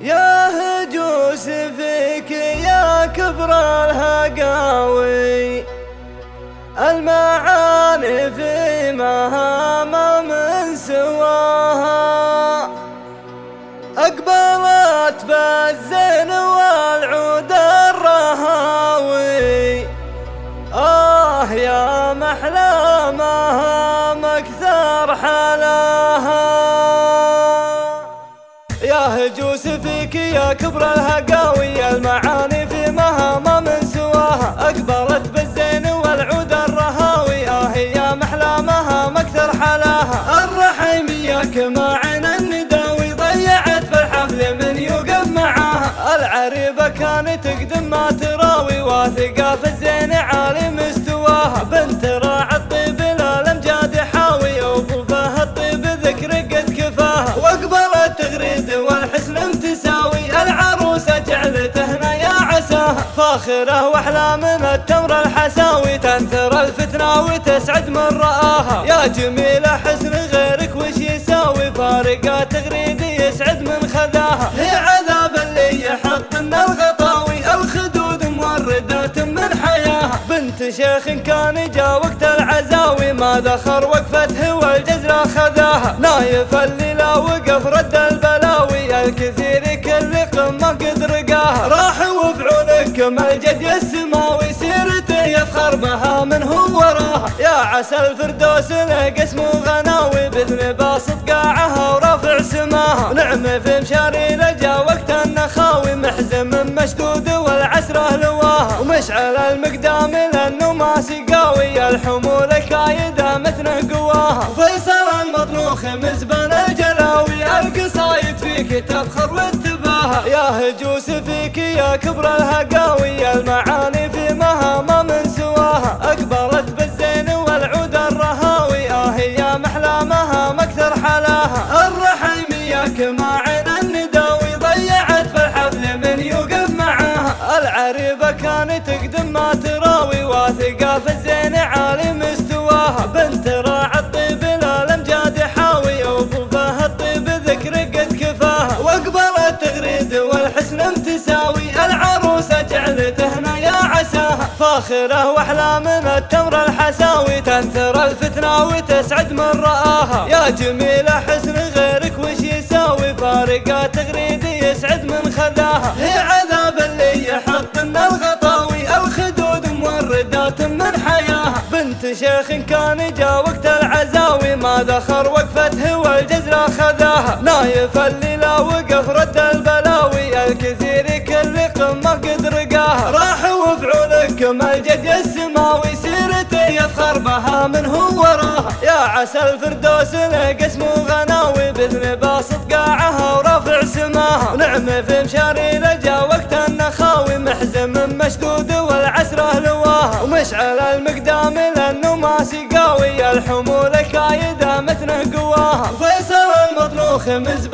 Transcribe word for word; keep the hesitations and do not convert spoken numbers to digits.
يا هجوس فيك يا كبر الهقاوي، المعاني في مهامة من سواها، أقبلت بالزين والعود الرهاوي. آه يا محلامها مكثر حلاها، يا هجوس فيك يا كبر الهقاوي، المعاني في مهامة من سواها، أقبلت بالزين والعود الرهاوي. آه يا محلامها مكثر حلاها، الرحيمية كماعن النداوي، ضيعت في الحفل من يوقف معاها، العريبة كانت تقدم ما تراوي، واثقة في الزين عالي مستواها، بنت راعي الطيب الامجاد حاوي، وفوفها الطيب ذكر قد كفاها، واقبلت تغريد والحسن تساوي، العروسة جعلت هنا يا عساها، فاخرة واحلى من التمر الحساوي، تنثر الفتنة وتسعد من رآها، يا جميلة حسن غيرك وش يساوي، فارقة تغريد يسعد من خذاها، هي عذاب اللي يحط من الغطاوي، الخدود موردات من حياها، بنت شيخ كان جا وقت العزاوي، ما ذخر وقفته والجزر خذاها، نايف الليلة وقف رد البلاوي، الكثير كل قمة قد رقاها، راح وفعولكم الجد السماوي، سيرته يفخر بها من هو وراها، يا عسى الفردوس له قسم غناوي، بإذن باسط قاعها ورافع سماها، نعمة في مشاري لجا وقت النخاوي، محزم مشدود والعسره لواها، ومشعل المقدام لانه ما سقاوي، الحمول كايده متن قواها، فيصل المطروخ مزبن الجلاوي، القصايد فيك تفخر واتباها، يا هجوس فيك يا كبر الهقاوي، المعاني في مهامة من سواها، أقبلت بالزين والعود الرهاوي. آه يا محلامها مكثر حلاها، الرحيمية كماعن النداوي، ضيعت في الحفل من يوقف معاها، العريبة كانت تقدم ما تراوي، واثقة في الزين عالي مستواها، بنت راعي الطيب الامجاد حاوي، وفوفها الطيب ذكر قد كفاها، واقبلت تغريد والحسن تساوي، العروسة جعلت هنا يا عساها، فاخرة واحلى من التمر الحساوي، تنثر الفتنة وتسعد من رآها، يا جميلة حسن غيرك وش يساوي، فارقة تغريد يسعد من خذاها، هي عذاب اللي يحط من الغطاوي، الخدود موردات من حياها، بنت شيخ كان جا وقت العزاوي، ما ذخر وقفته والجزر خذاها، نايف الليلة وقف رد البلاوي، الكثير كل قمة قد رقاها، راح وفعولكم الجد السماوي، سيرته يفخر بها من هو وراها، يا عسى الفردوس له قسم غناوي، بإذن باسط قاعها ورافع سماها، نعمة في مشاري لجا وقت النخاوي، محزم مشدود والعسره لواها، ومشعل المقدام لانه ما سقاوي، الحمول كايده متن قواها، فيصل المطروخ مزبن